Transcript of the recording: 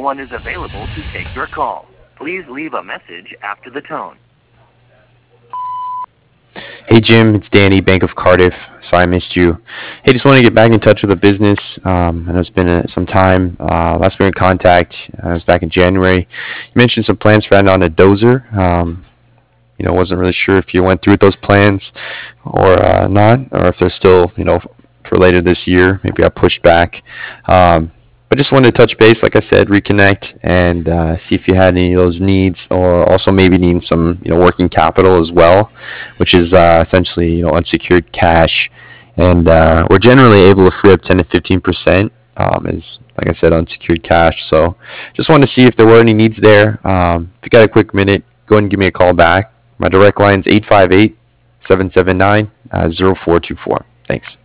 one is available to take your call. Please leave a message after the tone. Hey Jim, it's Danny, Bank of Cardiff. Sorry I missed you. Hey, just wanted to get back in touch with the business. I know it's been some time. Last we were in contact was back in January. You mentioned some plans for adding on a dozer. Wasn't really sure if you went through with those plans or not, or if they're still, for later this year. Maybe got pushed back. But just wanted to touch base, like I said, reconnect and see if you had any of those needs, or also maybe needing some, working capital as well, which is essentially, unsecured cash. And we're generally able to free up 10 to 15%. Is, like I said, unsecured cash. So just wanted to see if there were any needs there. If you got a quick minute, go ahead and give me a call back. My direct line is 858 779 0424. Thanks.